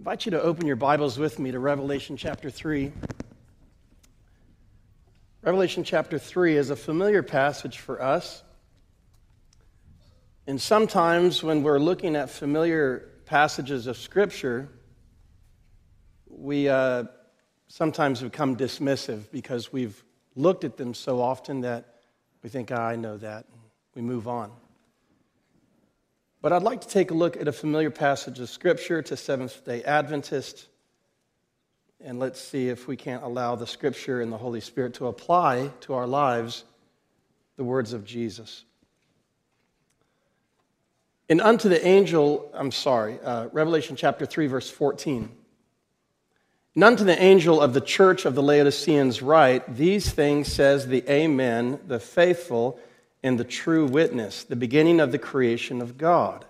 invite you to open your Bibles with me to Revelation chapter 3. Revelation chapter 3 is a familiar passage for us. And sometimes when we're looking at familiar passages of Scripture, we sometimes become dismissive because we've looked at them so often that we think, I know that, and we move on. But I'd like to take a look at a familiar passage of Scripture to Seventh-day Adventists, and let's see if we can't allow the Scripture and the Holy Spirit to apply to our lives the words of Jesus. And unto the angel, Revelation chapter 3, verse 14. And unto the angel of the church of the Laodiceans write, these things says the Amen, the faithful and the true witness, the beginning of the creation of God.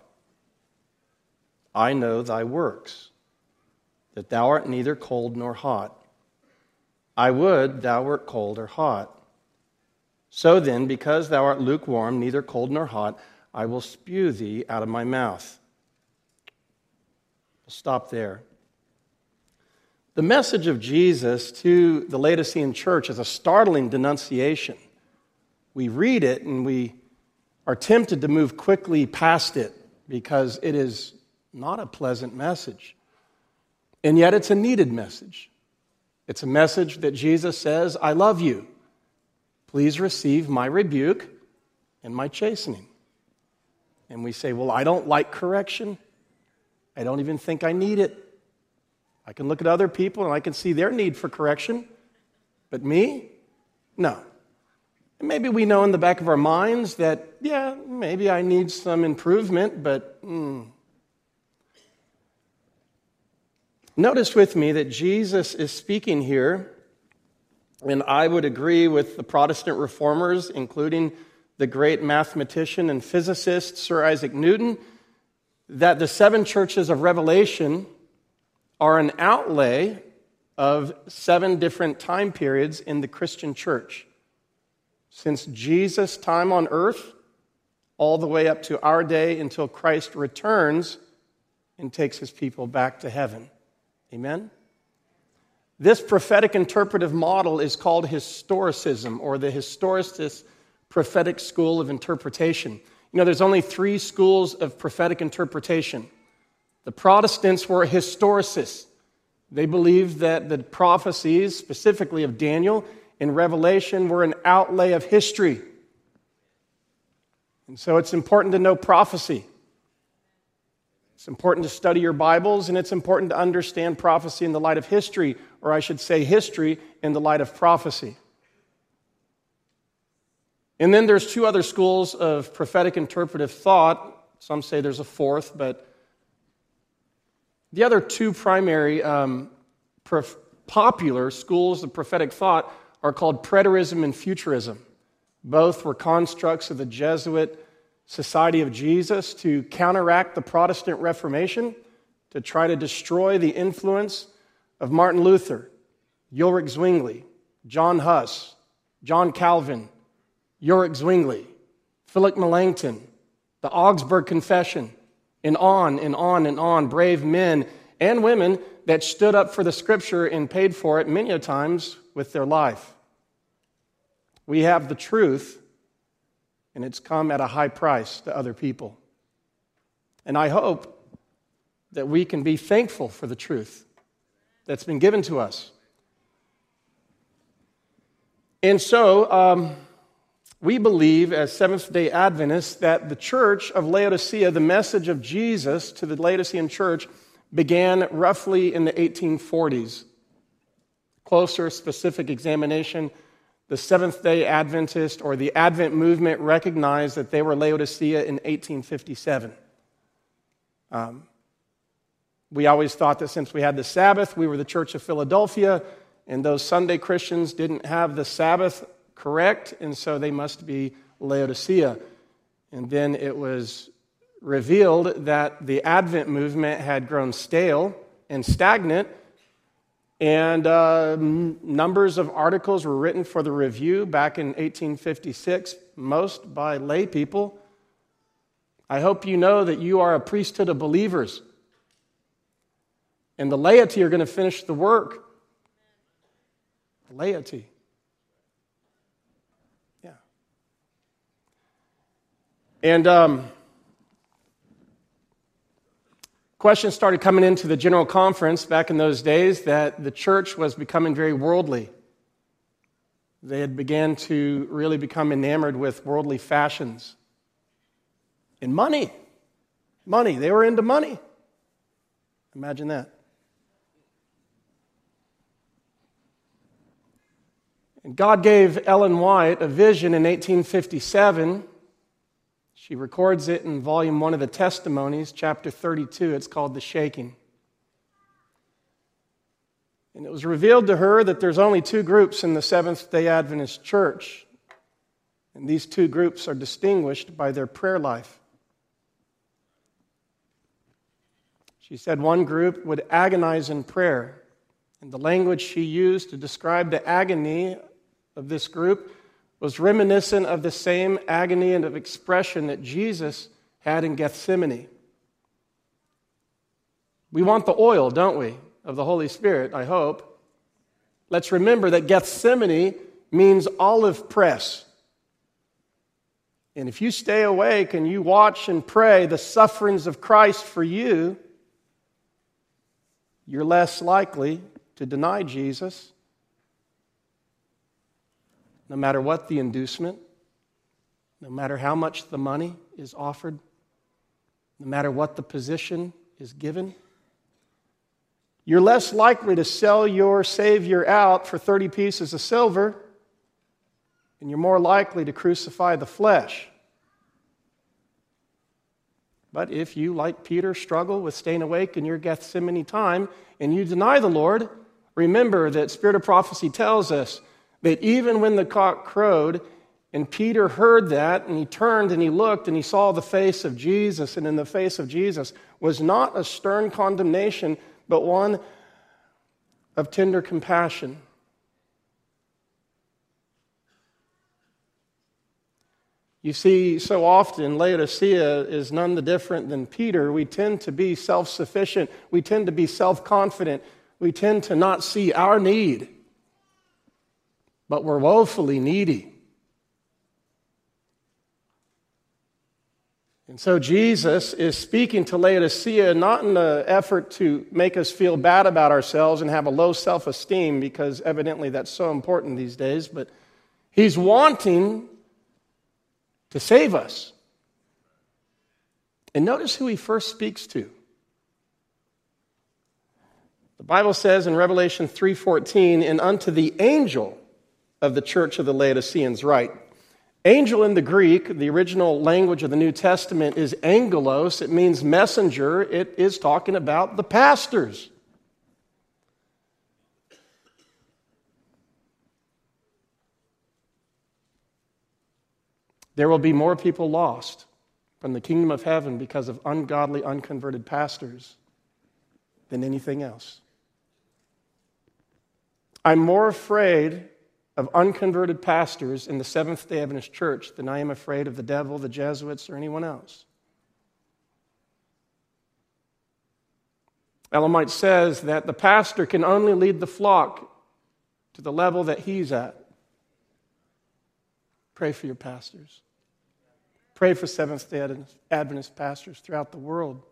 I know thy works, that thou art neither cold nor hot. I would thou wert cold or hot. So then, because thou art lukewarm, neither cold nor hot, I will spew thee out of my mouth. We'll stop there. The message of Jesus to the Laodicean church is a startling denunciation. We read it and we are tempted to move quickly past it because it is not a pleasant message. And yet it's a needed message. It's a message that Jesus says, I love you. Please receive my rebuke and my chastening. And we say, well, I don't like correction. I don't even think I need it. I can look at other people and I can see their need for correction. But me? No. And maybe we know in the back of our minds that, yeah, maybe I need some improvement, but Notice with me that Jesus is speaking here, and I would agree with the Protestant reformers, including the great mathematician and physicist Sir Isaac Newton, that the seven churches of Revelation are an outlay of seven different time periods in the Christian church. Since Jesus' time on earth, all the way up to our day until Christ returns and takes his people back to heaven. Amen? This prophetic interpretive model is called historicism, or the historicist prophetic school of interpretation. You know, there's only three schools of prophetic interpretation. The Protestants were historicists. They believed that the prophecies, specifically of Daniel and Revelation, were an outlay of history. And so it's important to know prophecy. It's important to study your Bibles, and it's important to understand prophecy in the light of history, or I should say history in the light of prophecy. And then there's two other schools of prophetic interpretive thought. Some say there's a fourth, but the other two primary popular schools of prophetic thought are called preterism and futurism. Both were constructs of the Jesuit Society of Jesus to counteract the Protestant Reformation, to try to destroy the influence of Martin Luther, Ulrich Zwingli, John Huss, John Calvin, Ulrich Zwingli, Philip Melanchthon, the Augsburg Confession, and on and on and on, brave men and women that stood up for the Scripture and paid for it many a times with their life. We have the truth, and it's come at a high price to other people. And I hope that we can be thankful for the truth that's been given to us. And so, we believe as Seventh-day Adventists that the church of Laodicea, the message of Jesus to the Laodicean church, began roughly in the 1840s. Closer, specific examination, the Seventh-day Adventist or the Advent movement recognized that they were Laodicea in 1857. We always thought that since we had the Sabbath, we were the Church of Philadelphia, and those Sunday Christians didn't have the Sabbath correct, and so they must be Laodicea. And then it was revealed that the Advent movement had grown stale and stagnant, and numbers of articles were written for the Review back in 1856, most by lay people. I hope you know that you are a priesthood of believers. And the laity are going to finish the work. The laity. Yeah. And questions started coming into the General Conference back in those days that the church was becoming very worldly. They had began to really become enamored with worldly fashions. And money. Money. They were into money. Imagine that. And God gave Ellen White a vision in 1857. She records it in volume 1 of the Testimonies, chapter 32. It's called The Shaking. And it was revealed to her that there's only 2 groups in the Seventh-day Adventist Church. And these 2 groups are distinguished by their prayer life. She said one group would agonize in prayer. And the language she used to describe the agony of this group was reminiscent of the same agony and of expression that Jesus had in Gethsemane. We want the oil, don't we, of the Holy Spirit, I hope. Let's remember that Gethsemane means olive press. And if you stay awake and you watch and pray the sufferings of Christ for you, you're less likely to deny Jesus, no matter what the inducement, no matter how much the money is offered, no matter what the position is given. You're less likely to sell your Savior out for 30 pieces of silver, and you're more likely to crucify the flesh. But if you, like Peter, struggle with staying awake in your Gethsemane time and you deny the Lord, remember that Spirit of Prophecy tells us that even when the cock crowed and Peter heard that and he turned and he looked and he saw the face of Jesus, and in the face of Jesus was not a stern condemnation but one of tender compassion. You see, so often Laodicea is none the different than Peter. We tend to be self-sufficient. We tend to be self-confident. We tend to not see our need, but we're woefully needy. And so Jesus is speaking to Laodicea not in an effort to make us feel bad about ourselves and have a low self-esteem, because evidently that's so important these days, but he's wanting to save us. And notice who he first speaks to. The Bible says in Revelation 3:14, "And unto the angel of the church of the Laodiceans write." Angel in the Greek, the original language of the New Testament, is angelos. It means messenger. It is talking about the pastors. There will be more people lost from the kingdom of heaven because of ungodly, unconverted pastors than anything else. I'm more afraid of unconverted pastors in the Seventh-day Adventist Church than I am afraid of the devil, the Jesuits, or anyone else. Ellen White says that the pastor can only lead the flock to the level that he's at. Pray for your pastors. Pray for Seventh-day Adventist pastors throughout the world.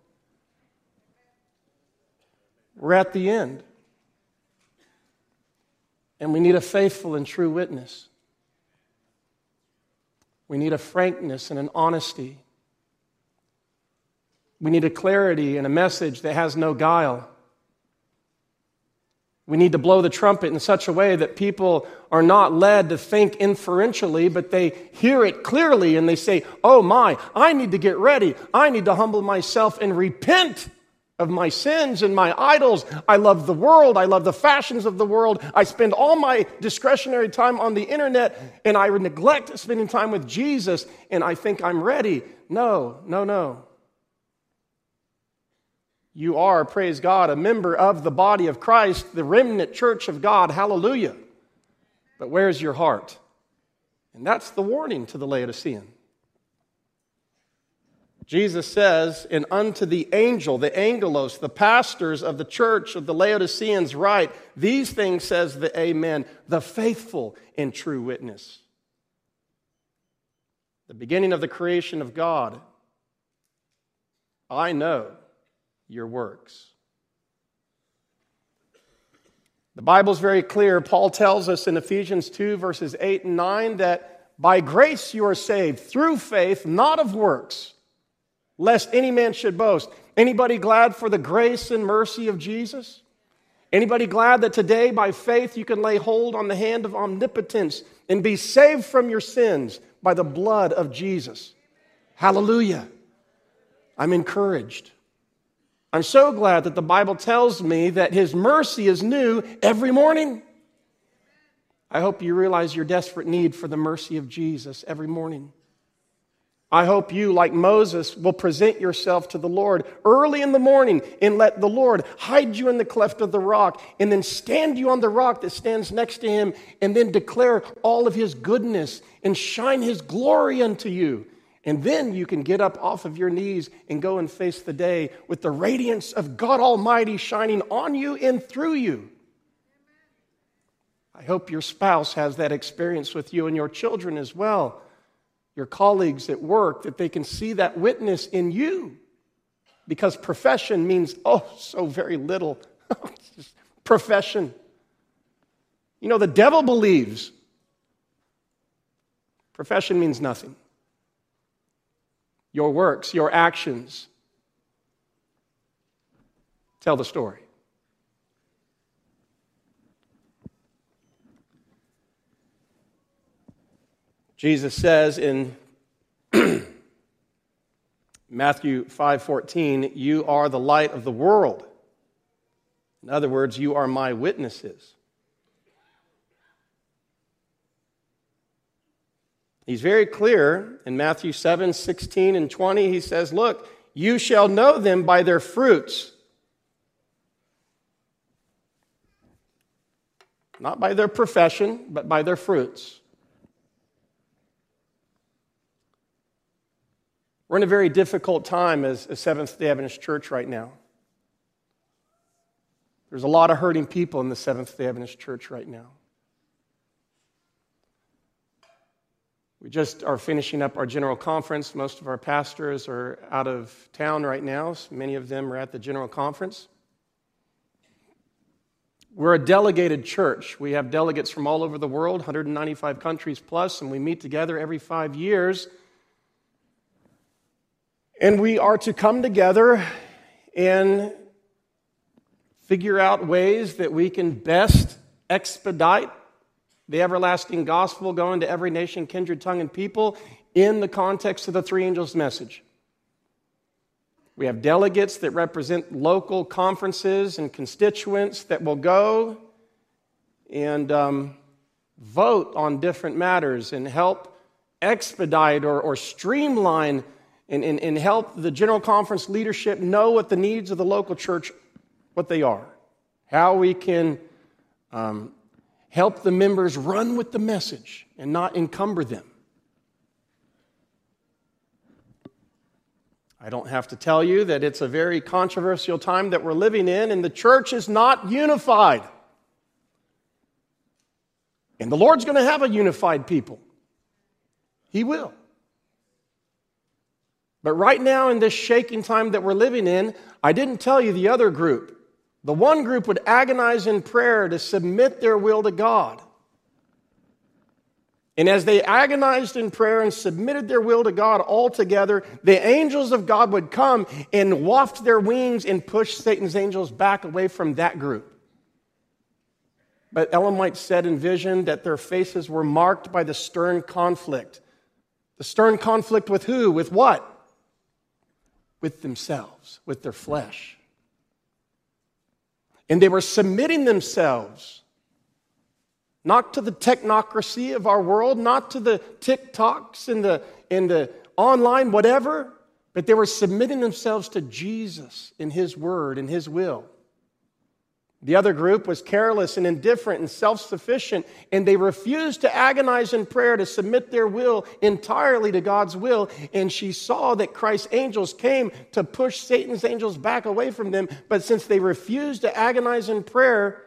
We're at the end. And we need a faithful and true witness. We need a frankness and an honesty. We need a clarity and a message that has no guile. We need to blow the trumpet in such a way that people are not led to think inferentially, but they hear it clearly and they say, "Oh my, I need to get ready. I need to humble myself and repent of my sins and my idols. I love the world. I love the fashions of the world. I spend all my discretionary time on the internet, and I neglect spending time with Jesus, and I think I'm ready." No, no, no. You are, praise God, a member of the body of Christ, the remnant church of God. Hallelujah. But where's your heart? And that's the warning to the Laodicean. Jesus says, and unto the angel, the angelos, the pastors of the church of the Laodiceans write, these things says the Amen, the faithful and true witness. The beginning of the creation of God. I know your works. The Bible's very clear. Paul tells us in Ephesians 2, verses 8 and 9, that by grace you are saved through faith, not of works, lest any man should boast. Anybody glad for the grace and mercy of Jesus? Anybody glad that today by faith you can lay hold on the hand of omnipotence and be saved from your sins by the blood of Jesus? Hallelujah. I'm encouraged. I'm so glad that the Bible tells me that His mercy is new every morning. I hope you realize your desperate need for the mercy of Jesus every morning. I hope you, like Moses, will present yourself to the Lord early in the morning and let the Lord hide you in the cleft of the rock and then stand you on the rock that stands next to Him and then declare all of His goodness and shine His glory unto you. And then you can get up off of your knees and go and face the day with the radiance of God Almighty shining on you and through you. I hope your spouse has that experience with you and your children as well. Your colleagues at work, that they can see that witness in you. Because profession means, so very little. Just profession. You know, the devil believes profession means nothing. Your works, your actions tell the story. Jesus says in Matthew 5:14, you are the light of the world. In other words, you are my witnesses. He's very clear in Matthew 7:16 and 20. He says, look, you shall know them by their fruits. Not by their profession, but by their fruits. We're in a very difficult time as a Seventh-day Adventist church right now. There's a lot of hurting people in the Seventh-day Adventist church right now. We just are finishing up our general conference. Most of our pastors are out of town right now. So many of them are at the general conference. We're a delegated church. We have delegates from all over the world, 195 countries plus, and we meet together every 5 years. And we are to come together and figure out ways that we can best expedite the everlasting gospel going to every nation, kindred, tongue, and people in the context of the three angels' message. We have delegates that represent local conferences and constituents that will go and vote on different matters and help expedite or streamline and help the general conference leadership know what the needs of the local church, what they are, how we can help the members run with the message and not encumber them. I don't have to tell you that it's a very controversial time that we're living in, and the church is not unified. And the Lord's going to have a unified people. He will. But right now in this shaking time that we're living in, I didn't tell you the other group. The one group would agonize in prayer to submit their will to God. And as they agonized in prayer and submitted their will to God altogether, the angels of God would come and waft their wings and push Satan's angels back away from that group. But Ellen White said in vision that their faces were marked by the stern conflict. The stern conflict with who? With what? With themselves, with their flesh. And they were submitting themselves, not to the technocracy of our world, not to the TikToks and the online whatever, but they were submitting themselves to Jesus in His word and His will. The other group was careless and indifferent and self-sufficient, and they refused to agonize in prayer to submit their will entirely to God's will. And she saw that Christ's angels came to push Satan's angels back away from them, but since they refused to agonize in prayer,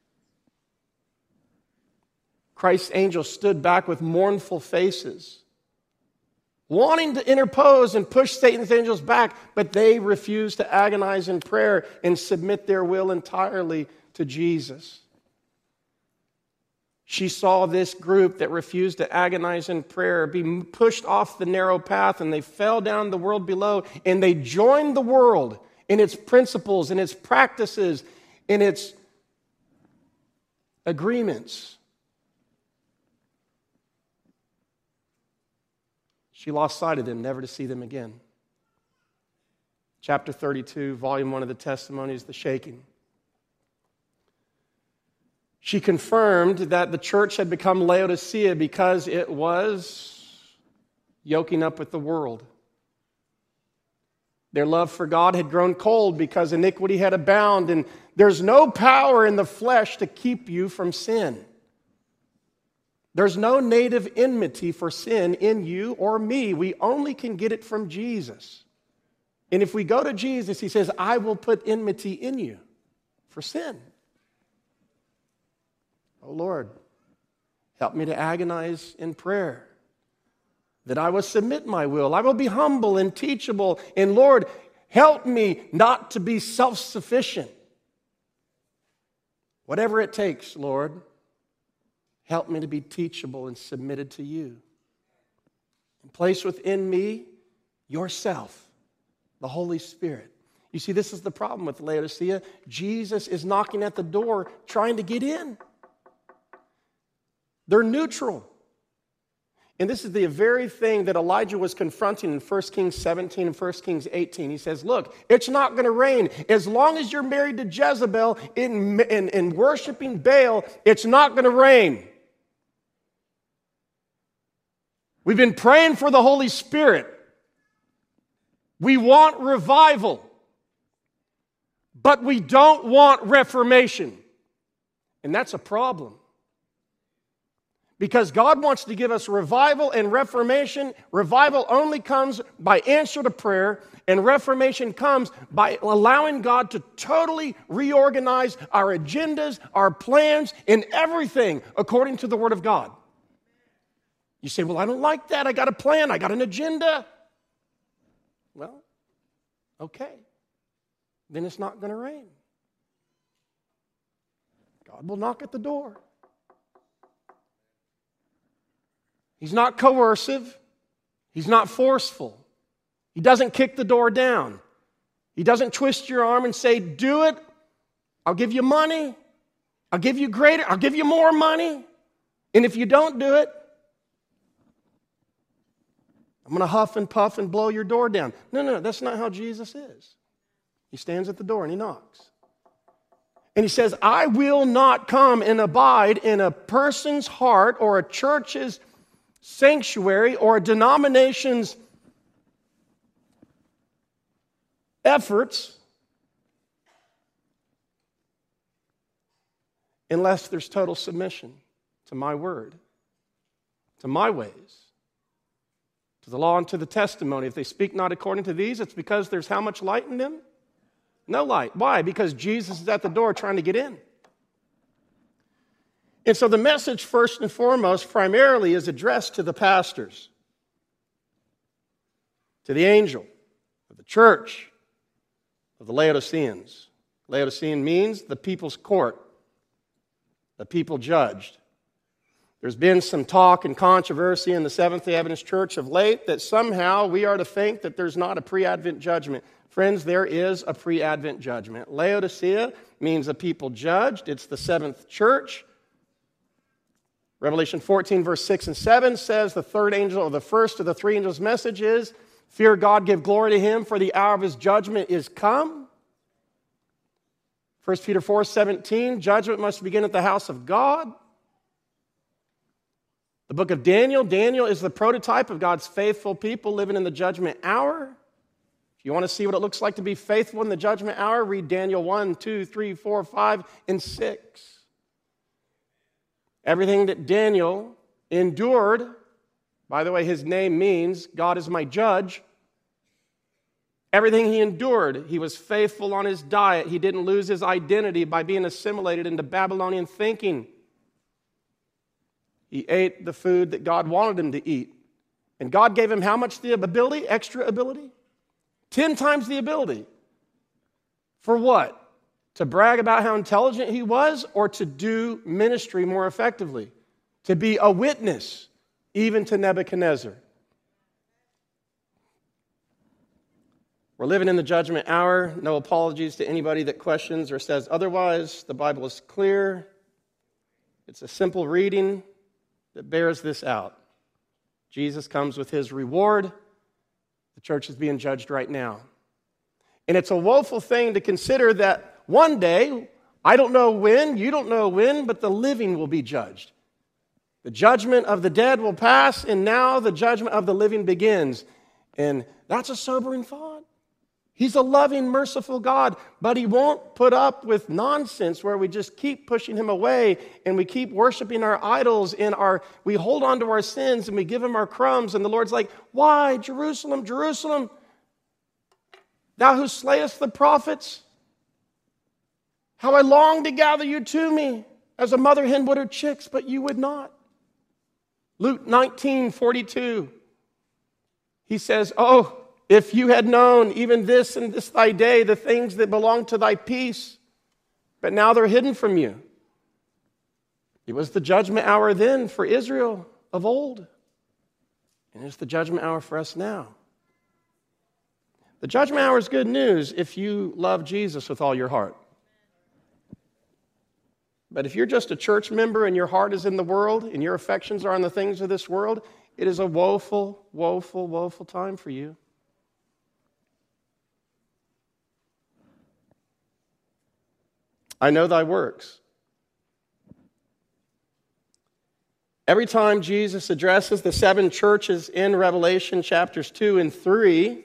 Christ's angels stood back with mournful faces, wanting to interpose and push Satan's angels back, but they refused to agonize in prayer and submit their will entirely to Jesus. She saw this group that refused to agonize in prayer be pushed off the narrow path, and they fell down the world below, and they joined the world in its principles, in its practices, in its agreements. She lost sight of them, never to see them again. Chapter 32, volume 1 of the Testimonies, The Shaking. She confirmed that the church had become Laodicea because it was yoking up with the world. Their love for God had grown cold because iniquity had abounded, and there's no power in the flesh to keep you from sin. There's no native enmity for sin in you or me. We only can get it from Jesus. And if we go to Jesus, he says, I will put enmity in you for sin. Oh Lord, help me to agonize in prayer, that I will submit my will. I will be humble and teachable. And Lord, help me not to be self-sufficient. Whatever it takes, Lord, help me to be teachable and submitted to you. And place within me yourself, the Holy Spirit. You see, this is the problem with Laodicea. Jesus is knocking at the door, trying to get in. They're neutral. And this is the very thing that Elijah was confronting in 1 Kings 17 and 1 Kings 18. He says, look, it's not going to rain. As long as you're married to Jezebel and worshiping Baal, it's not going to rain. We've been praying for the Holy Spirit. We want revival, but we don't want reformation. And that's a problem. Because God wants to give us revival and reformation. Revival only comes by answer to prayer, and reformation comes by allowing God to totally reorganize our agendas, our plans, and everything according to the Word of God. You say, well, I don't like that. I got a plan. I got an agenda. Well, okay. Then it's not going to rain. God will knock at the door. He's not coercive. He's not forceful. He doesn't kick the door down. He doesn't twist your arm and say, do it. I'll give you money. I'll give you greater. I'll give you more money. And if you don't do it, I'm going to huff and puff and blow your door down. No, that's not how Jesus is. He stands at the door and he knocks. And he says, I will not come and abide in a person's heart or a church's sanctuary or a denomination's efforts unless there's total submission to my word, to my ways, to the law and to the testimony. If they speak not according to these, it's because there's how much light in them? No light. Why? Because Jesus is at the door trying to get in. And so the message, first and foremost, primarily is addressed to the pastors, to the angel, of the church, of the Laodiceans. Laodicean means the people's court, the people judged. There's been some talk and controversy in the Seventh-day Adventist Church of late that somehow we are to think that there's not a pre-Advent judgment. Friends, there is a pre-Advent judgment. Laodicea means a people judged. It's the seventh church. Revelation 14, verse 6 and 7 says the third angel, or the first of the three angels' message is, fear God, give glory to him, for the hour of his judgment is come. 1 Peter 4:17, judgment must begin at the house of God. The book of Daniel, Daniel is the prototype of God's faithful people living in the judgment hour. If you want to see what it looks like to be faithful in the judgment hour, read Daniel 1, 2, 3, 4, 5, and 6. Everything that Daniel endured, by the way, his name means God is my judge. Everything he endured, he was faithful on his diet. He didn't lose his identity by being assimilated into Babylonian thinking. He ate the food that God wanted him to eat. And God gave him how much the ability, extra ability? 10 times the ability. For what? To brag about how intelligent he was, or to do ministry more effectively? To be a witness, even to Nebuchadnezzar. We're living in the judgment hour. No apologies to anybody that questions or says otherwise. The Bible is clear. It's a simple reading that bears this out. Jesus comes with his reward. The church is being judged right now. And it's a woeful thing to consider that one day, I don't know when, you don't know when, but the living will be judged. The judgment of the dead will pass, and now the judgment of the living begins. And that's a sobering thought. He's a loving, merciful God, but he won't put up with nonsense where we just keep pushing him away and we keep worshiping our idols and we hold on to our sins and we give him our crumbs. And the Lord's like, why, Jerusalem, Jerusalem, thou who slayest the prophets? How I long to gather you to me as a mother hen would her chicks, but you would not. Luke 19:42. He says, oh, if you had known even this and this thy day, the things that belong to thy peace, but now they're hidden from you. It was the judgment hour then for Israel of old, and it's the judgment hour for us now. The judgment hour is good news if you love Jesus with all your heart. But if you're just a church member and your heart is in the world and your affections are on the things of this world, it is a woeful, woeful, woeful time for you. I know thy works. Every time Jesus addresses the 7 churches in Revelation chapters 2 and 3,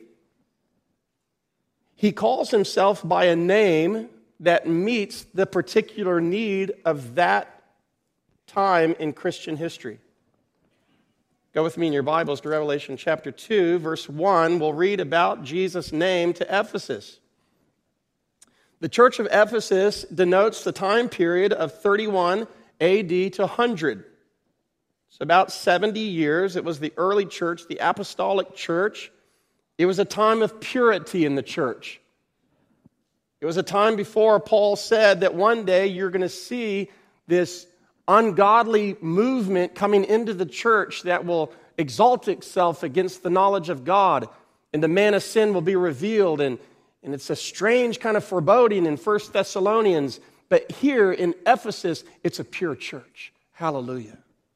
he calls himself by a name that meets the particular need of that time in Christian history. Go with me in your Bibles to Revelation chapter 2, verse 1. We'll read about Jesus' name to Ephesus. The church of Ephesus denotes the time period of 31 AD to 100. It's about 70 years. It was the early church, the apostolic church. It was a time of purity in the church. It was a time before Paul said that one day you're going to see this ungodly movement coming into the church that will exalt itself against the knowledge of God, and the man of sin will be revealed, and it's a strange kind of foreboding in 1 Thessalonians, but here in Ephesus, it's a pure church. Hallelujah.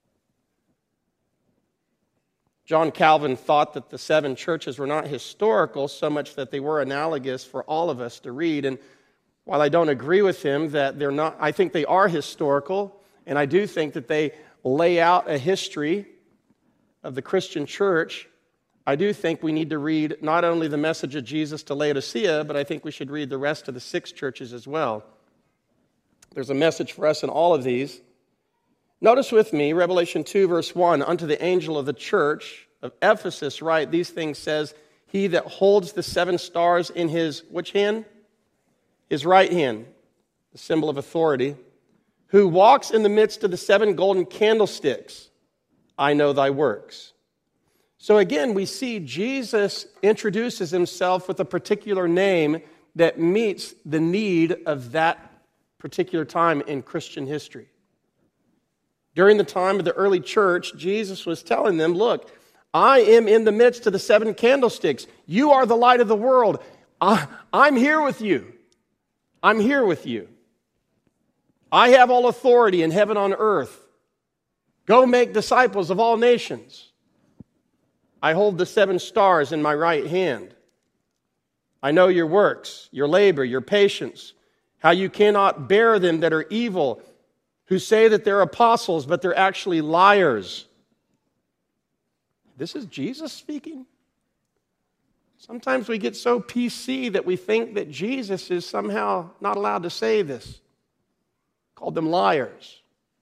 John Calvin thought that the 7 churches were not historical so much that they were analogous for all of us to read. And while I don't agree with him that they're not, I think they are historical, and I do think that they lay out a history of the Christian church. I do think we need to read not only the message of Jesus to Laodicea, but I think we should read the rest of the 6 churches as well. There's a message for us in all of these. Notice with me, Revelation 2, verse 1, unto the angel of the church of Ephesus write, these things says, he that holds the 7 stars in his, which hand? His right hand, the symbol of authority, who walks in the midst of the 7 golden candlesticks. I know thy works. So again, we see Jesus introduces himself with a particular name that meets the need of that particular time in Christian history. During the time of the early church, Jesus was telling them, look, I am in the midst of the 7 candlesticks. You are the light of the world. I'm here with you. I'm here with you. I have all authority in heaven on earth. Go make disciples of all nations. I hold the 7 stars in my right hand. I know your works, your labor, your patience, how you cannot bear them that are evil, who say that they're apostles, but they're actually liars. This is Jesus speaking. Sometimes we get so PC that we think that Jesus is somehow not allowed to say this. Called them liars.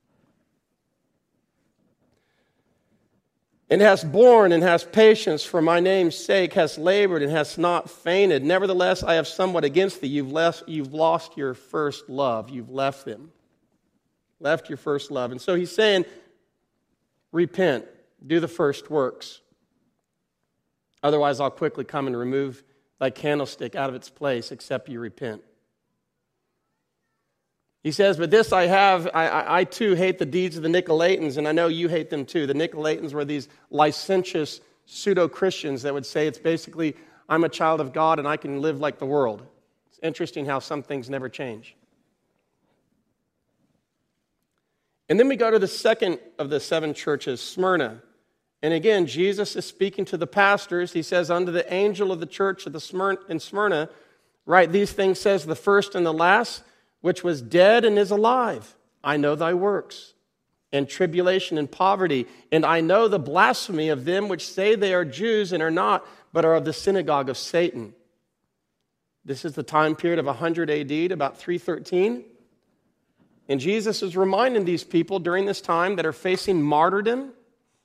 And has borne and has patience for my name's sake, has labored and has not fainted. Nevertheless, I have somewhat against thee. You've lost your first love. You've left them. Left your first love. And so he's saying, repent. Do the first works. Otherwise, I'll quickly come and remove thy candlestick out of its place, except you repent. He says, but this I have, I too hate the deeds of the Nicolaitans, and I know you hate them too. The Nicolaitans were these licentious pseudo-Christians that would say it's basically, I'm a child of God and I can live like the world. It's interesting how some things never change. And then we go to the second of the 7 churches, Smyrna. And again, Jesus is speaking to the pastors. He says, unto the angel of the church of in Smyrna, write these things, says the first and the last, which was dead and is alive. I know thy works, and tribulation and poverty, and I know the blasphemy of them which say they are Jews and are not, but are of the synagogue of Satan. This is the time period of 100 AD, to about 313. And Jesus is reminding these people during this time that are facing martyrdom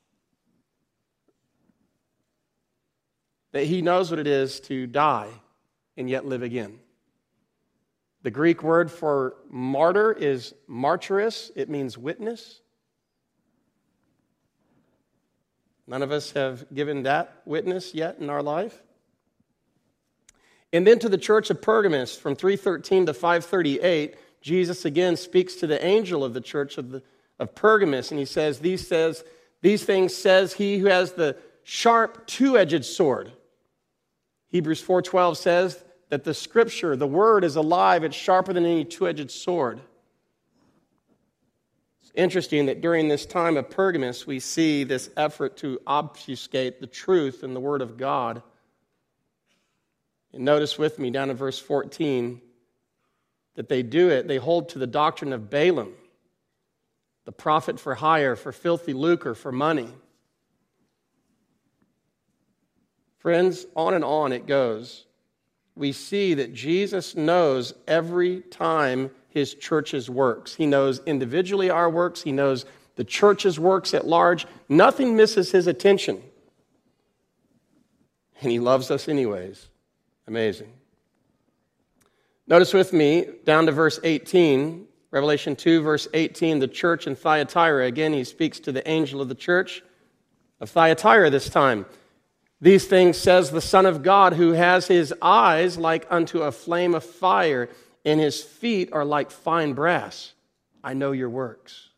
that he knows what it is to die and yet live again. The Greek word for martyr is martyros. It means witness. None of us have given that witness yet in our life. And then to the church of Pergamos, from 313 to 538, Jesus again speaks to the angel of the church of Pergamos, and he says, these things says he who has the sharp two-edged sword. Hebrews 4:12 says that the scripture, the word is alive, it's sharper than any two-edged sword. It's interesting that during this time of Pergamos, we see this effort to obfuscate the truth in the word of God. And notice with me down in verse 14 that they hold to the doctrine of Balaam, the prophet for hire, for filthy lucre, for money. Friends, on it goes. We see that Jesus knows every time his church's works. He knows individually our works. He knows the church's works at large. Nothing misses his attention. And he loves us anyways. Amazing. Notice with me, down to verse 18, Revelation 2, verse 18, the church in Thyatira. Again, he speaks to the angel of the church of Thyatira this time. These things says the Son of God, who has his eyes like unto a flame of fire, and his feet are like fine brass. I know your works.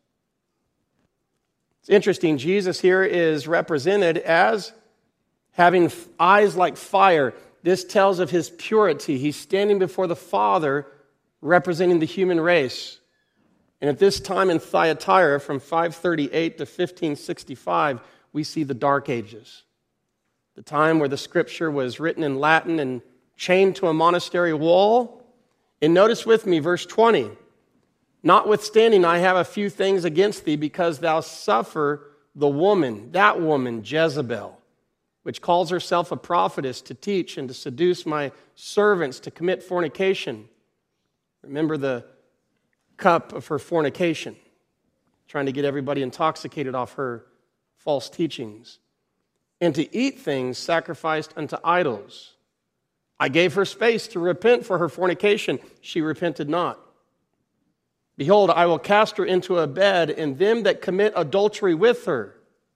It's interesting, Jesus here is represented as having eyes like fire. This tells of his purity. He's standing before the Father, representing the human race. And at this time in Thyatira, from 538 to 1565, we see the Dark Ages. The time where the scripture was written in Latin and chained to a monastery wall. And notice with me, verse 20. Notwithstanding, I have a few things against thee, because thou suffer that woman, Jezebel, which calls herself a prophetess, to teach and to seduce my servants to commit fornication. Remember the cup of her fornication, trying to get everybody intoxicated off her false teachings. And to eat things sacrificed unto idols. I gave her space to repent for her fornication. She repented not. Behold, I will cast her into a bed, and them that commit adultery with her.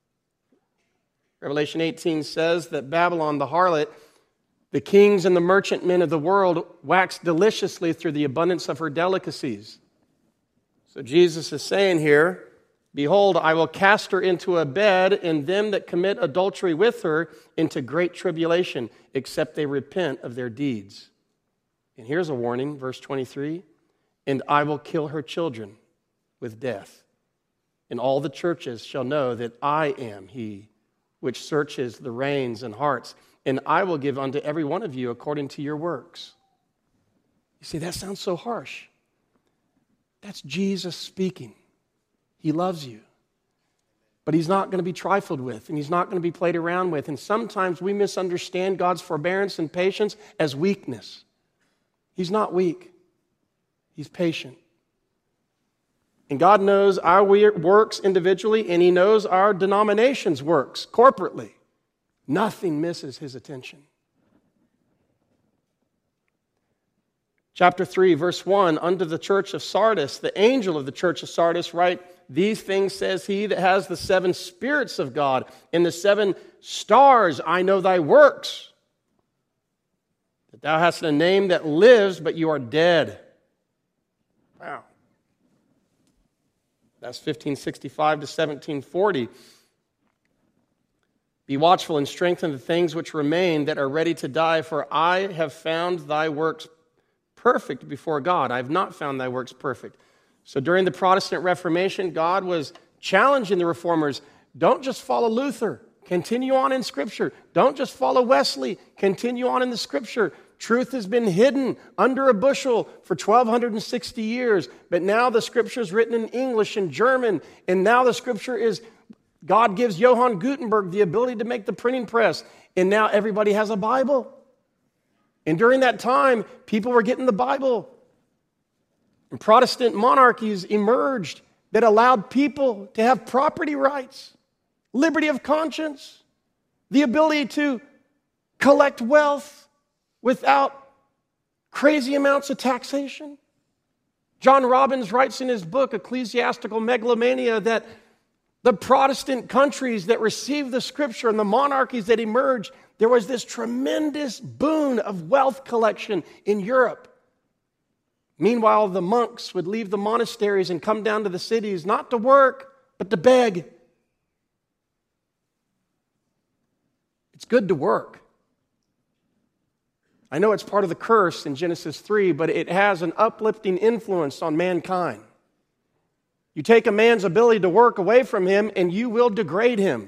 Revelation 18 says that Babylon, the harlot, the kings and the merchantmen of the world wax deliciously through the abundance of her delicacies. So Jesus is saying here, behold, I will cast her into a bed, and them that commit adultery with her into great tribulation, except they repent of their deeds. And here's a warning, verse 23, and I will kill her children with death. And all the churches shall know that I am he which searches the reins and hearts, and I will give unto every one of you according to your works. You see, that sounds so harsh. That's Jesus speaking. He loves you. But he's not going to be trifled with, and he's not going to be played around with. And sometimes we misunderstand God's forbearance and patience as weakness. He's not weak. He's patient. And God knows our works individually, and he knows our denomination's works corporately. Nothing misses his attention. Chapter 3, verse 1, unto the church of Sardis, the angel of the church of Sardis, write, these things says he that has the 7 spirits of God and the 7 stars. I know thy works, that thou hast a name that lives, but you are dead. Wow. That's 1565 to 1740. Be watchful and strengthen the things which remain that are ready to die, for I have found thy works perfect before God. I have not found thy works perfect. So during the Protestant Reformation, God was challenging the reformers. Don't just follow Luther. Continue on in Scripture. Don't just follow Wesley. Continue on in the Scripture. Truth has been hidden under a bushel for 1,260 years. But now the Scripture is written in English and German. And now the Scripture is, God gives Johann Gutenberg the ability to make the printing press. And now everybody has a Bible. And during that time, people were getting the Bible. And Protestant monarchies emerged that allowed people to have property rights, liberty of conscience, the ability to collect wealth without crazy amounts of taxation. John Robbins writes in his book, Ecclesiastical Megalomania, that the Protestant countries that received the Scripture and the monarchies that emerged, there was this tremendous boon of wealth collection in Europe. Meanwhile, the monks would leave the monasteries and come down to the cities, not to work, but to beg. It's good to work. I know it's part of the curse in Genesis 3, but it has an uplifting influence on mankind. You take a man's ability to work away from him, and you will degrade him.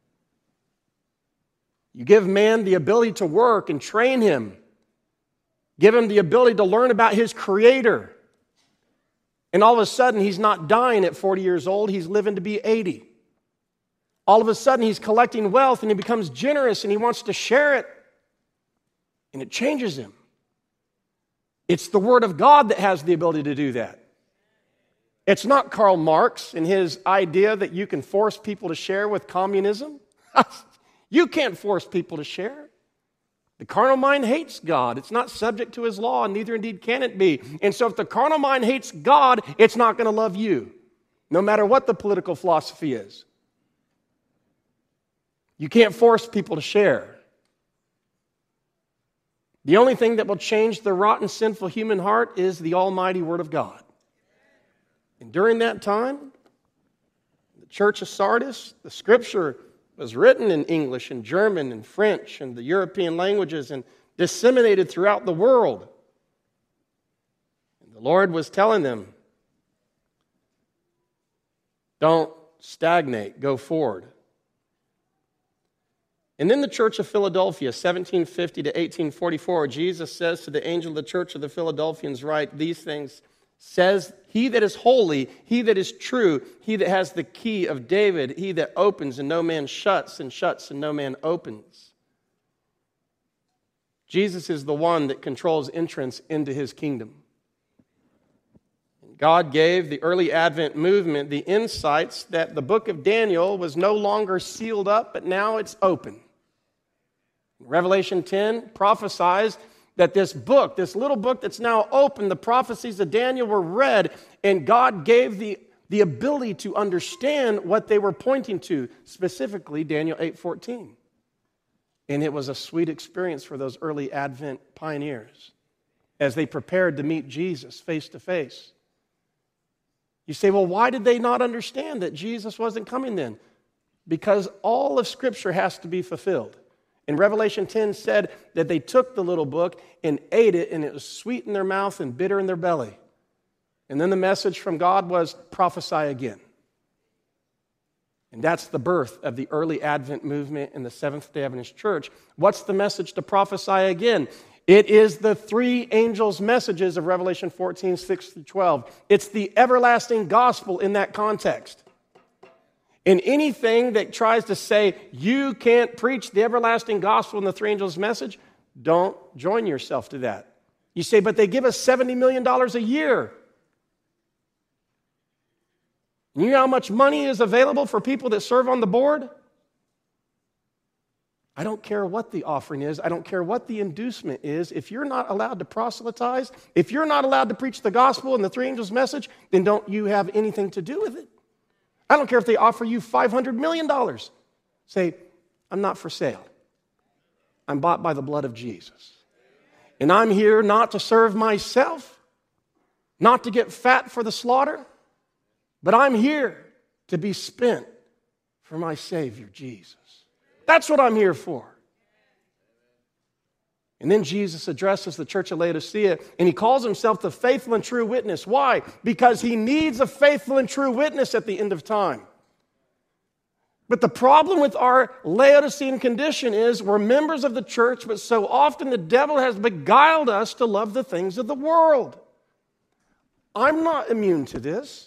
You give man the ability to work and train him. Give him the ability to learn about his Creator. And all of a sudden, he's not dying at 40 years old. He's living to be 80. All of a sudden, he's collecting wealth and he becomes generous and he wants to share it. And it changes him. It's the Word of God that has the ability to do that. It's not Karl Marx and his idea that you can force people to share with communism. You can't force people to share. The carnal mind hates God. It's not subject to his law, and neither indeed can it be. And so if the carnal mind hates God, it's not going to love you, no matter what the political philosophy is. You can't force people to share. The only thing that will change the rotten, sinful human heart is the almighty Word of God. And during that time, the church of Sardis, the Scripture was written in English and German and French and the European languages and disseminated throughout the world. And the Lord was telling them, don't stagnate, go forward. And then the church of Philadelphia, 1750 to 1844, Jesus says to the angel of the church of the Philadelphians, write these things, says, he that is holy, he that is true, he that has the key of David, he that opens and no man shuts, and shuts and no man opens. Jesus is the one that controls entrance into his kingdom. God gave the early Advent movement the insights that the book of Daniel was no longer sealed up, but now it's open. Revelation 10 prophesies that this book, this little book that's now open, the prophecies of Daniel were read, and God gave the ability to understand what they were pointing to, specifically Daniel 8:14. And it was a sweet experience for those early Advent pioneers as they prepared to meet Jesus face to face. You say, well, why did they not understand that Jesus wasn't coming then? Because all of Scripture has to be fulfilled. And Revelation 10 said that they took the little book and ate it, and it was sweet in their mouth and bitter in their belly. And then the message from God was, prophesy again. And that's the birth of the early Advent movement in the Seventh-day Adventist Church. What's the message to prophesy again? It is the three angels' messages of Revelation 14, 6 through 12. It's the everlasting gospel in that context. And anything that tries to say you can't preach the everlasting gospel and the three angels' message, don't join yourself to that. You say, but they give us $70 million a year. You know how much money is available for people that serve on the board? I don't care what the offering is. I don't care what the inducement is. If you're not allowed to proselytize, if you're not allowed to preach the gospel and the three angels' message, then don't you have anything to do with it. I don't care if they offer you $500 million. Say, I'm not for sale. I'm bought by the blood of Jesus. And I'm here not to serve myself, not to get fat for the slaughter, but I'm here to be spent for my Savior, Jesus. That's what I'm here for. And then Jesus addresses the church of Laodicea, and he calls himself the faithful and true witness. Why? Because he needs a faithful and true witness at the end of time. But the problem with our Laodicean condition is we're members of the church, but so often the devil has beguiled us to love the things of the world. I'm not immune to this.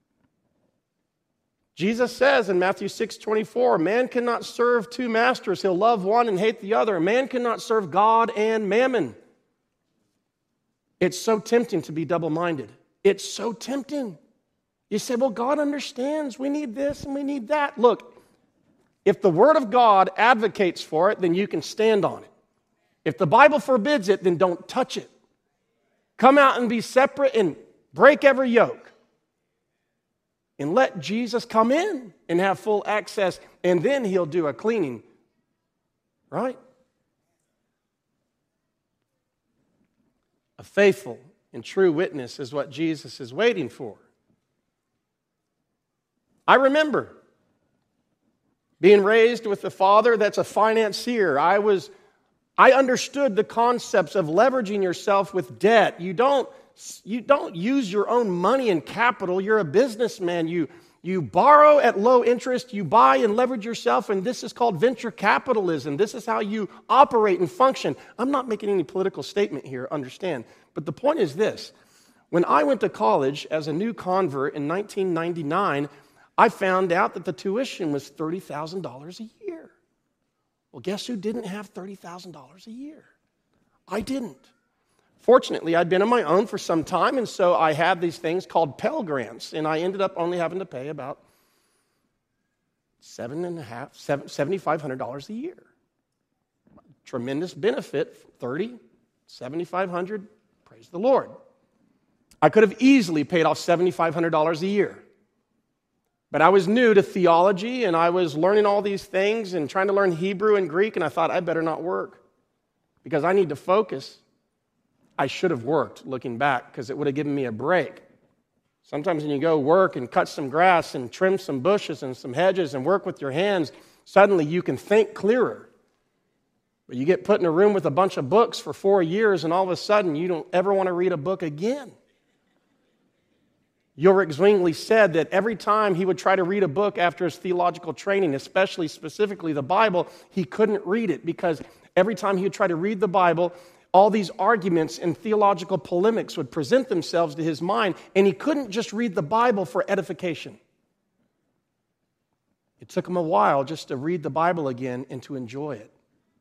Jesus says in Matthew 6:24, man cannot serve two masters. He'll love one and hate the other. Man cannot serve God and mammon. It's so tempting to be double-minded. It's so tempting. You say, well, God understands. We need this and we need that. Look, if the Word of God advocates for it, then you can stand on it. If the Bible forbids it, then don't touch it. Come out and be separate and break every yoke. And let Jesus come in and have full access, and then he'll do a cleaning. Right? A faithful and true witness is what Jesus is waiting for. I remember being raised with a father that's a financier. I understood the concepts of leveraging yourself with debt. You don't use your own money and capital. You're a businessman. You borrow at low interest. You buy and leverage yourself, and this is called venture capitalism. This is how you operate and function. I'm not making any political statement here, understand. But the point is this. When I went to college as a new convert in 1999, I found out that the tuition was $30,000 a year. Well, guess who didn't have $30,000 a year? I didn't. Fortunately, I'd been on my own for some time, and so I had these things called Pell Grants, and I ended up only having to pay about $7,500 a year. Tremendous benefit, $30,000, $7,500, praise the Lord. I could have easily paid off $7,500 a year. But I was new to theology, and I was learning all these things and trying to learn Hebrew and Greek, and I thought, I better not work because I need to focus. I should have worked, looking back, because it would have given me a break. Sometimes when you go work and cut some grass and trim some bushes and some hedges and work with your hands, suddenly you can think clearer. But you get put in a room with a bunch of books for 4 years, and all of a sudden you don't ever want to read a book again. Ulrich Zwingli said that every time he would try to read a book after his theological training, especially specifically the Bible, he couldn't read it because every time he would try to read the Bible, all these arguments and theological polemics would present themselves to his mind, and he couldn't just read the Bible for edification. It took him a while just to read the Bible again and to enjoy it.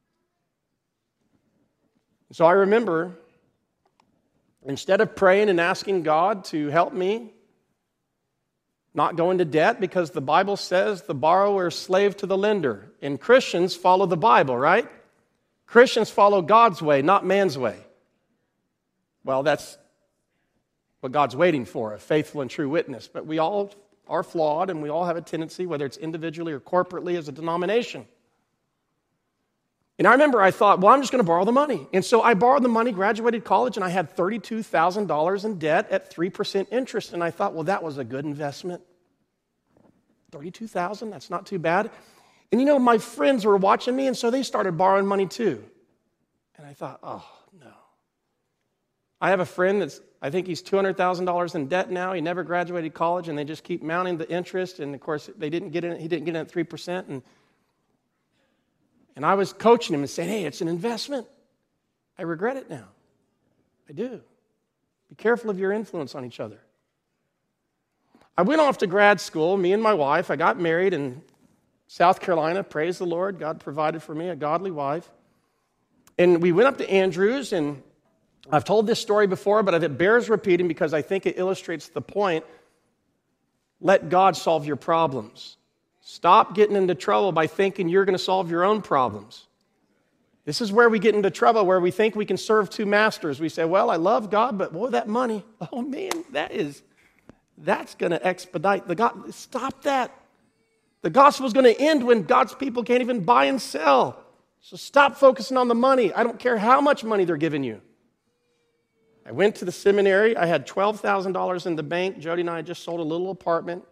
So I remember, instead of praying and asking God to help me not go into debt, because the Bible says the borrower is slave to the lender, and Christians follow the Bible, right? Christians follow God's way, not man's way. Well, that's what God's waiting for, a faithful and true witness. But we all are flawed, and we all have a tendency, whether it's individually or corporately as a denomination. And I remember I thought, well, I'm just going to borrow the money. And so I borrowed the money, graduated college, and I had $32,000 in debt at 3% interest. And I thought, well, that was a good investment. $32,000, that's not too bad. And you know, my friends were watching me, and so they started borrowing money too. And I thought, oh, no. I have a friend I think he's $200,000 in debt now. He never graduated college, and they just keep mounting the interest. And of course, he didn't get in at 3%. And I was coaching him and saying, hey, it's an investment. I regret it now. I do. Be careful of your influence on each other. I went off to grad school, me and my wife. I got married in South Carolina. Praise the Lord. God provided for me a godly wife. And we went up to Andrews, and I've told this story before, but it bears repeating because I think it illustrates the point. Let God solve your problems. Stop getting into trouble by thinking you're going to solve your own problems. This is where we get into trouble, where we think we can serve two masters. We say, well, I love God, but boy, that money, oh man, that's going to expedite the God. Stop that. The gospel is going to end when God's people can't even buy and sell. So stop focusing on the money. I don't care how much money they're giving you. I went to the seminary. I had $12,000 in the bank. Jody and I had just sold a little apartment.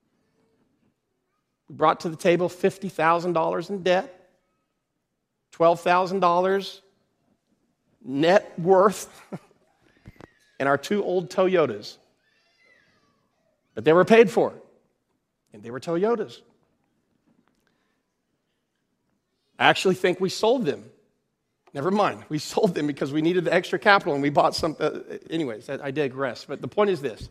We brought to the table $50,000 in debt. $12,000 net worth, and our two old Toyotas. But they were paid for, and they were Toyotas. I actually think we sold them. Never mind, we sold them because we needed the extra capital, and we bought some. Anyways, I digress. But the point is this.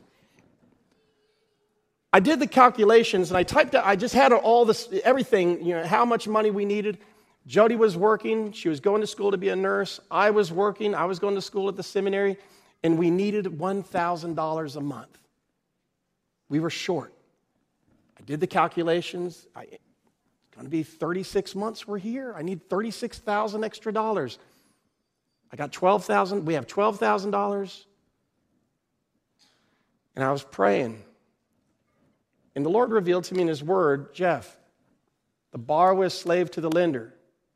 I did the calculations, and I typed out, I just had all this, everything, how much money we needed. Jody was working. She was going to school to be a nurse. I was working. I was going to school at the seminary, and we needed $1,000 a month. We were short. I did the calculations. It's going to be 36 months we're here. I need $36,000 extra dollars. I got $12,000. We have $12,000. And I was praying. And the Lord revealed to me in His Word, Jeff, the borrower is slave to the lender.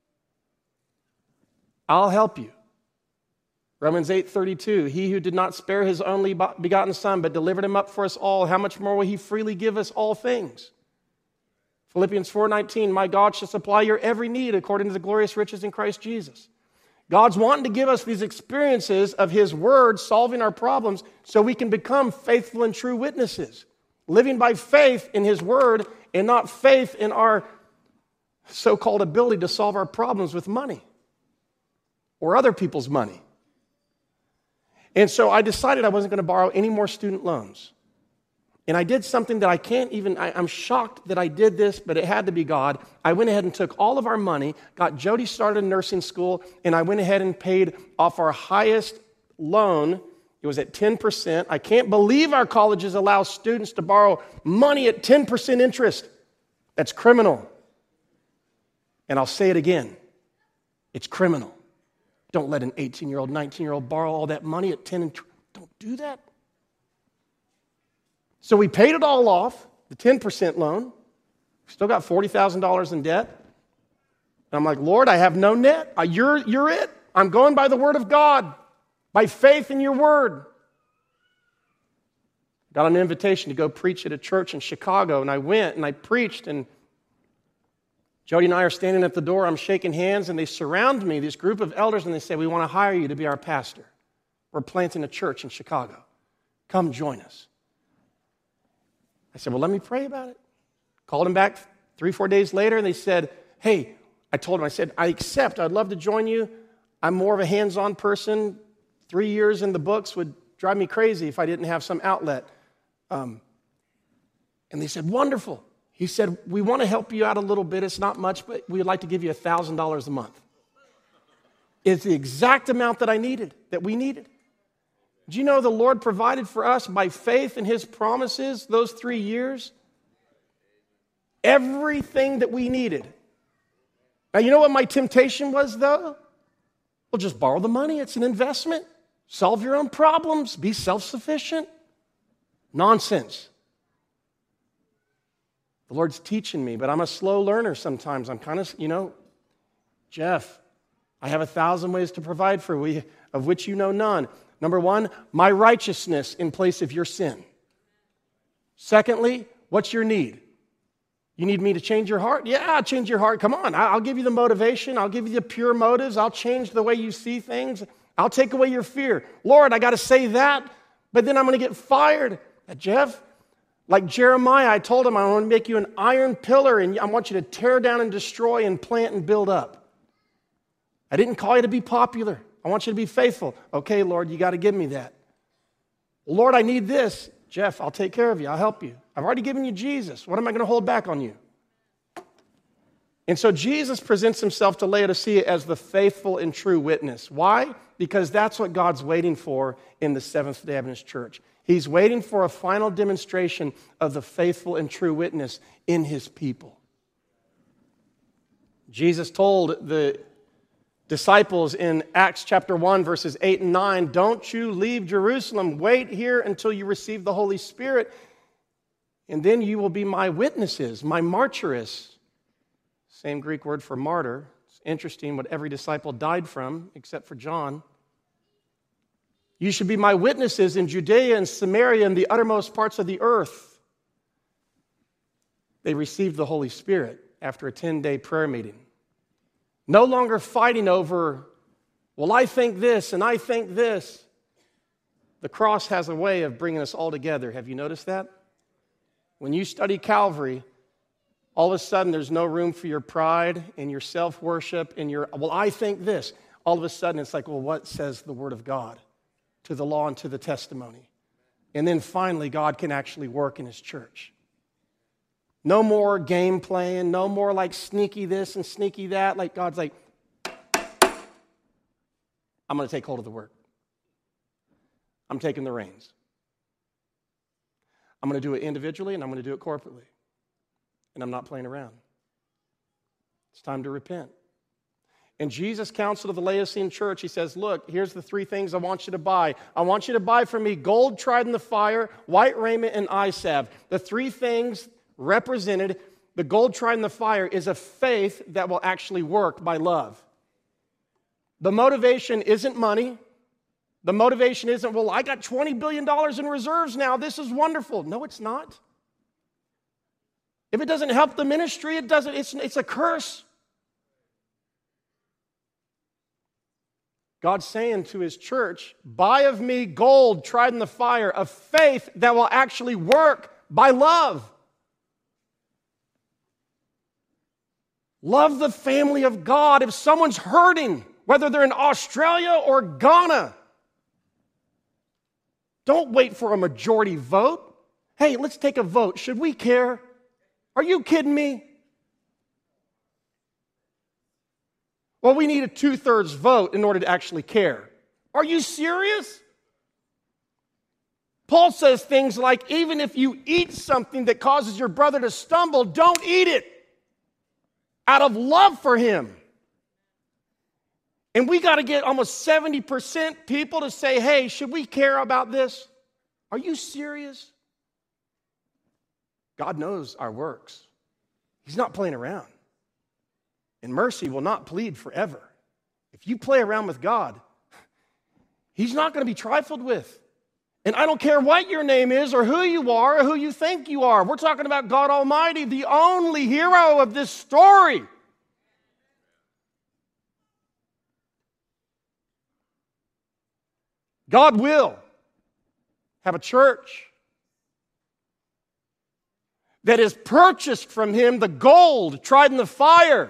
I'll help you. Romans 8:32, he who did not spare his only begotten Son, but delivered him up for us all, how much more will He freely give us all things? Philippians 4:19, my God shall supply your every need according to the glorious riches in Christ Jesus. God's wanting to give us these experiences of His Word solving our problems so we can become faithful and true witnesses, living by faith in His Word and not faith in our so-called ability to solve our problems with money or other people's money. And so I decided I wasn't going to borrow any more student loans. And I did something that I'm shocked that I did this, but it had to be God. I went ahead and took all of our money, got Jody started in nursing school, and I went ahead and paid off our highest loan. It was at 10%. I can't believe our colleges allow students to borrow money at 10% interest. That's criminal. And I'll say it again. It's criminal. Don't let an 18-year-old, 19-year-old borrow all that money at 10 and 20. Don't do that. So we paid it all off, the 10% loan. Still got $40,000 in debt. And I'm like, Lord, I have no net. You're it. I'm going by the Word of God, by faith in Your Word. Got an invitation to go preach at a church in Chicago, and I went and I preached, and Jody and I are standing at the door. I'm shaking hands, and they surround me, this group of elders, and they say, we want to hire you to be our pastor. We're planting a church in Chicago. Come join us. I said, well, let me pray about it. Called them back 3-4 days later, and they said, hey, I told them, I said, I accept. I'd love to join you. I'm more of a hands-on person. 3 years in the books would drive me crazy if I didn't have some outlet. And they said, wonderful. He said, we want to help you out a little bit. It's not much, but we'd like to give you $1,000 a month. It's the exact amount that we needed. Do you know the Lord provided for us by faith in His promises those 3 years? Everything that we needed. Now, you know what my temptation was, though? Well, just borrow the money. It's an investment. Solve your own problems. Be self-sufficient. Nonsense. The Lord's teaching me, but I'm a slow learner sometimes. I'm kind of, Jeff, I have 1,000 ways to provide for you, of which you know none. Number one, my righteousness in place of your sin. Secondly, what's your need? You need me to change your heart? Yeah, I'll change your heart. Come on, I'll give you the motivation. I'll give you the pure motives. I'll change the way you see things. I'll take away your fear. Lord, I got to say that, but then I'm going to get fired. Jeff, like Jeremiah, I told him I want to make you an iron pillar, and I want you to tear down and destroy and plant and build up. I didn't call you to be popular. I want you to be faithful. Okay, Lord, you got to give me that. Lord, I need this. Jeff, I'll take care of you. I'll help you. I've already given you Jesus. What am I going to hold back on you? And so Jesus presents himself to Laodicea as the faithful and true witness. Why? Because that's what God's waiting for in the Seventh-day Adventist Church. He's waiting for a final demonstration of the faithful and true witness in his people. Jesus told the disciples in Acts chapter 1, verses 8 and 9, don't you leave Jerusalem. Wait here until you receive the Holy Spirit, and then you will be my witnesses, my martyrs. Same Greek word for martyr. It's interesting what every disciple died from, except for John. You should be my witnesses in Judea and Samaria and the uttermost parts of the earth. They received the Holy Spirit after a 10-day prayer meeting. No longer fighting over, well, I think this and I think this. The cross has a way of bringing us all together. Have you noticed that? When you study Calvary, all of a sudden there's no room for your pride and your self-worship and your, well, I think this. All of a sudden it's like, well, what says the Word of God to the law and to the testimony? And then finally God can actually work in His church. No more game playing, no more like sneaky this and sneaky that. Like God's like, I'm going to take hold of the work. I'm taking the reins. I'm going to do it individually and I'm going to do it corporately. And I'm not playing around. It's time to repent. And Jesus counseled to the Laodicean church. He says, look, here's the three things I want you to buy. I want you to buy from me gold tried in the fire, white raiment, and eye salve. The three things represented, the gold tried in the fire, is a faith that will actually work by love. The motivation isn't money. The motivation isn't, well, I got $20 billion in reserves now. This is wonderful. No, it's not. If it doesn't help the ministry, it doesn't. It's a curse. God's saying to His church, buy of me gold tried in the fire, of faith that will actually work by love. Love the family of God. If someone's hurting, whether they're in Australia or Ghana, don't wait for a majority vote. Hey, let's take a vote. Should we care? Are you kidding me? Well, we need a 2/3 vote in order to actually care. Are you serious? Paul says things like, even if you eat something that causes your brother to stumble, don't eat it out of love for him. And we got to get almost 70% people to say, hey, should we care about this? Are you serious? God knows our works. He's not playing around. And mercy will not plead forever. If you play around with God, He's not going to be trifled with. And I don't care what your name is or who you are or who you think you are. We're talking about God Almighty, the only hero of this story. God will have a church that is purchased from Him the gold tried in the fire,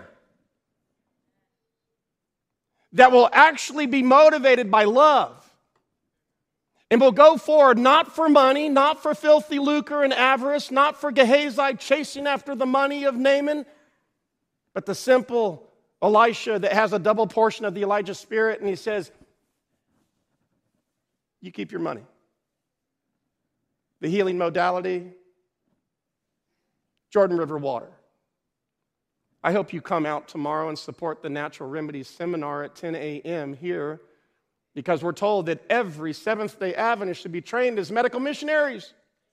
that will actually be motivated by love and will go forward not for money, not for filthy lucre and avarice, not for Gehazi chasing after the money of Naaman, but the simple Elisha that has a double portion of the Elijah spirit, and he says, you keep your money. The healing modality, Jordan River water. I hope you come out tomorrow and support the Natural Remedies Seminar at 10 a.m. here, because we're told that every Seventh-day Adventist should be trained as medical missionaries.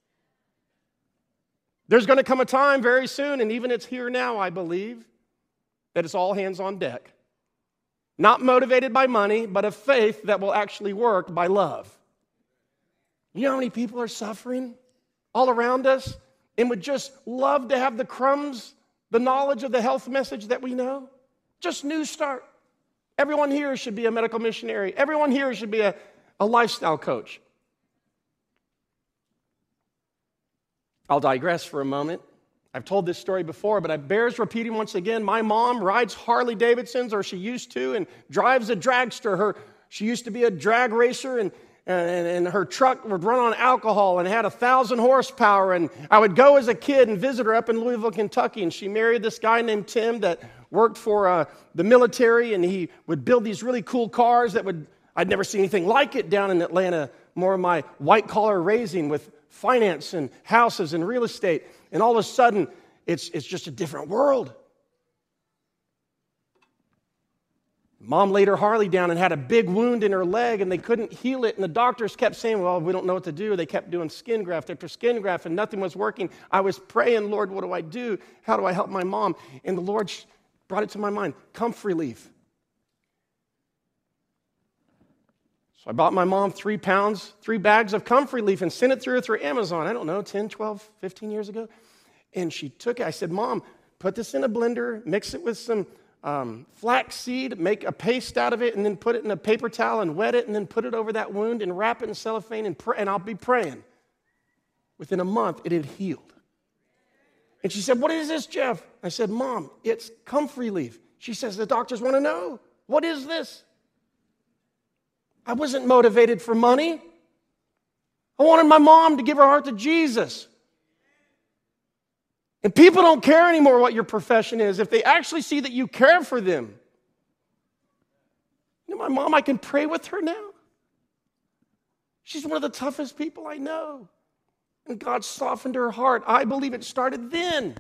There's going to come a time very soon, and even it's here now, I believe, that it's all hands on deck. Not motivated by money, but a faith that will actually work by love. You know how many people are suffering all around us and would just love to have the crumbs, the knowledge of the health message that we know? Just New Start. Everyone here should be a medical missionary. Everyone here should be a lifestyle coach. I'll digress for a moment. I've told this story before, but it bears repeating once again. My mom rides Harley Davidsons, or she used to, and drives a dragster. She used to be a drag racer, and and her truck would run on alcohol and had 1,000 horsepower. And I would go as a kid and visit her up in Louisville, Kentucky. And she married this guy named Tim that worked for the military. And he would build these really cool cars I'd never seen anything like it down in Atlanta. More of my white-collar raising with finance and houses and real estate. And all of a sudden, it's just a different world. Mom laid her Harley down and had a big wound in her leg, and they couldn't heal it. And the doctors kept saying, well, we don't know what to do. They kept doing skin graft after skin graft, and nothing was working. I was praying, Lord, what do I do? How do I help my mom? And the Lord brought it to my mind, Comfrey Leaf. So I bought my mom 3 bags of Comfrey Leaf and sent it through Amazon, I don't know, 10, 12, 15 years ago. And she took it. I said, Mom, put this in a blender, mix it with some flax seed, make a paste out of it, and then put it in a paper towel and wet it, and then put it over that wound and wrap it in cellophane and I'll be praying. Within a month, it had healed. And she said, what is this, Jeff? I said, Mom, it's Comfrey Leaf. She says, the doctors want to know. What is this? I wasn't motivated for money. I wanted my mom to give her heart to Jesus. And people don't care anymore what your profession is if they actually see that you care for them. You know, my mom, I can pray with her now. She's one of the toughest people I know. And God softened her heart. I believe it started then.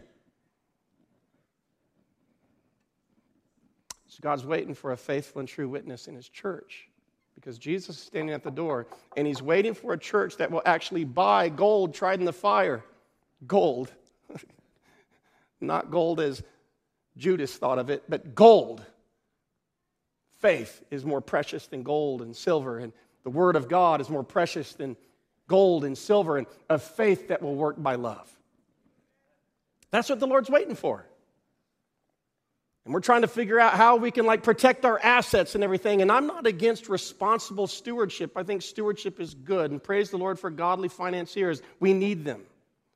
So God's waiting for a faithful and true witness in his church. Because Jesus is standing at the door, and he's waiting for a church that will actually buy gold tried in the fire. Gold. Not gold as Judas thought of it, but gold. Faith is more precious than gold and silver, and the Word of God is more precious than gold and silver, and a faith that will work by love. That's what the Lord's waiting for. And we're trying to figure out how we can protect our assets and everything. And I'm not against responsible stewardship. I think stewardship is good. And praise the Lord for godly financiers. We need them.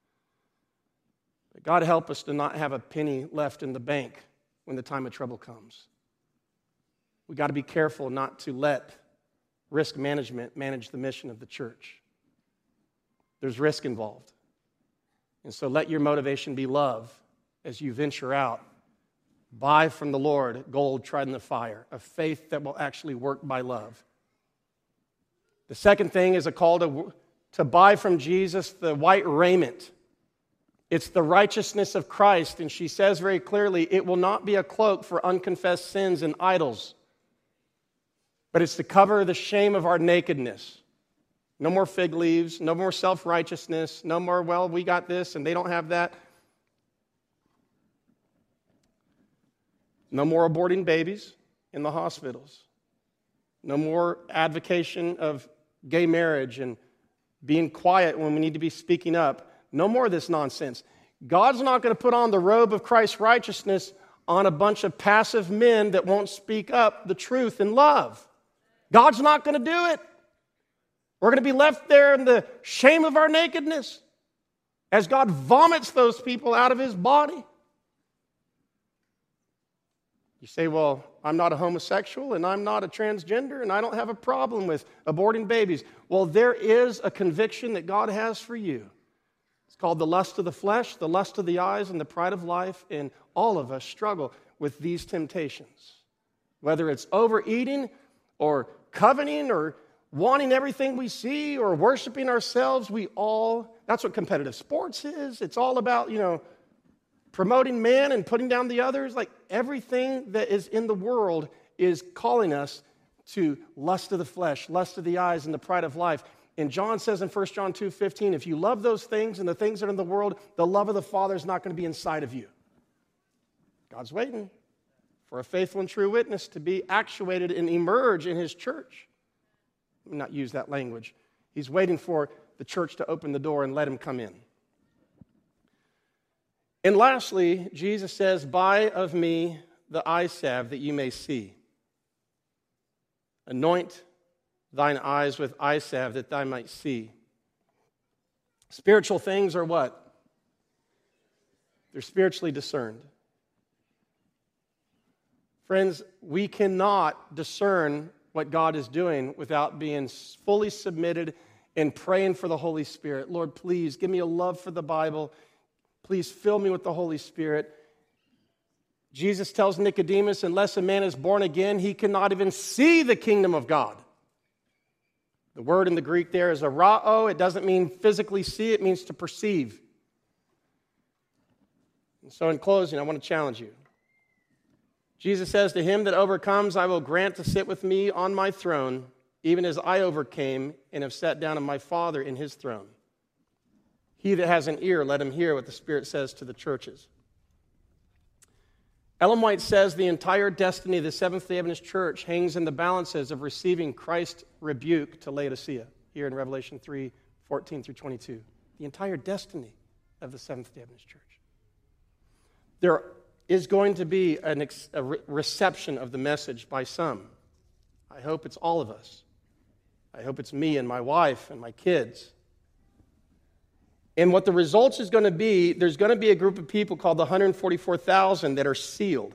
But God help us to not have a penny left in the bank when the time of trouble comes. We got to be careful not to let risk management manage the mission of the church. There's risk involved. And so let your motivation be love as you venture out. Buy from the Lord gold tried in the fire, a faith that will actually work by love. The second thing is a call to buy from Jesus the white raiment. It's the righteousness of Christ, and she says very clearly, it will not be a cloak for unconfessed sins and idols, but it's to cover the shame of our nakedness. No more fig leaves, no more self-righteousness, no more, well, we got this and they don't have that. No more aborting babies in the hospitals. No more advocation of gay marriage and being quiet when we need to be speaking up. No more of this nonsense. God's not going to put on the robe of Christ's righteousness on a bunch of passive men that won't speak up the truth in love. God's not going to do it. We're going to be left there in the shame of our nakedness as God vomits those people out of his body. You say, well, I'm not a homosexual and I'm not a transgender and I don't have a problem with aborting babies. Well, there is a conviction that God has for you. It's called the lust of the flesh, the lust of the eyes, and the pride of life, and all of us struggle with these temptations. Whether it's overeating or coveting or wanting everything we see or worshiping ourselves, that's what competitive sports is. It's all about, promoting man and putting down the others. Everything that is in the world is calling us to lust of the flesh, lust of the eyes, and the pride of life. And John says in 1 John 2:15, if you love those things and the things that are in the world, the love of the Father is not going to be inside of you. God's waiting for a faithful and true witness to be actuated and emerge in his church. Let me not use that language. He's waiting for the church to open the door and let him come in. And lastly, Jesus says, buy of me the eye salve that you may see. Anoint thine eyes with eye salve that thou might see. Spiritual things are what? They're spiritually discerned. Friends, we cannot discern what God is doing without being fully submitted and praying for the Holy Spirit. Lord, please give me a love for the Bible. Please fill me with the Holy Spirit. Jesus tells Nicodemus, unless a man is born again, he cannot even see the kingdom of God. The word in the Greek there is arao. It doesn't mean physically see, it means to perceive. And so in closing, I want to challenge you. Jesus says, to him that overcomes, I will grant to sit with me on my throne, even as I overcame and have sat down in my Father in his throne. He that has an ear, let him hear what the Spirit says to the churches. Ellen White says the entire destiny of the Seventh-day Adventist Church hangs in the balances of receiving Christ's rebuke to Laodicea, here in Revelation 3:14 through 22. The entire destiny of the Seventh-day Adventist Church. There is going to be a reception of the message by some. I hope it's all of us. I hope it's me and my wife and my kids. And what the results is going to be, there's going to be a group of people called the 144,000 that are sealed.